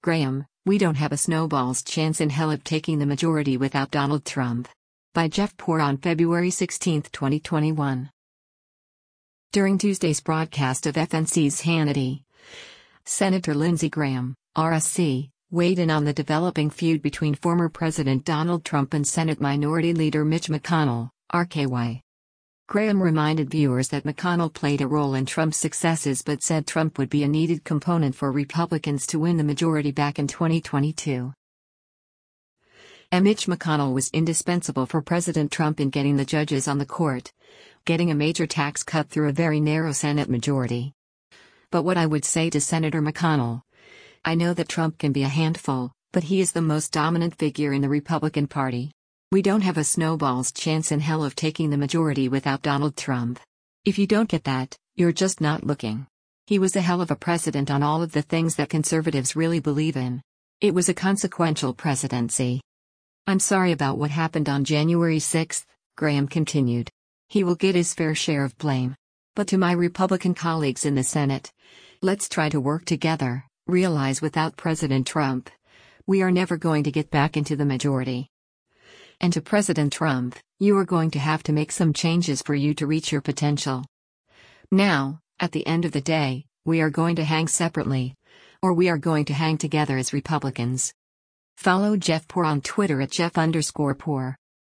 Graham, we don't have a snowball's chance in hell of taking the majority without Donald Trump. By Jeff Poor on February 16, 2021. During Tuesday's broadcast of FNC's Hannity, Senator Lindsey Graham, RSC, weighed in on the developing feud between former President Donald Trump and Senate Minority Leader Mitch McConnell, RKY. Graham reminded viewers that McConnell played a role in Trump's successes but said Trump would be a needed component for Republicans to win the majority back in 2022. Mitch McConnell was indispensable for President Trump in getting the judges on the court, getting a major tax cut through a very narrow Senate majority. But what I would say to Senator McConnell: I know that Trump can be a handful, but he is the most dominant figure in the Republican Party. We don't have a snowball's chance in hell of taking the majority without Donald Trump. If you don't get that, you're just not looking. He was a hell of a president on all of the things that conservatives really believe in. It was a consequential presidency. I'm sorry about what happened on January 6, Graham continued. He will get his fair share of blame. But to my Republican colleagues in the Senate, let's try to work together, realize without President Trump, we are never going to get back into the majority. And to President Trump, you are going to have to make some changes for you to reach your potential. Now, at the end of the day, we are going to hang separately, or we are going to hang together as Republicans. Follow Jeff Poor on Twitter at Jeff_Poor.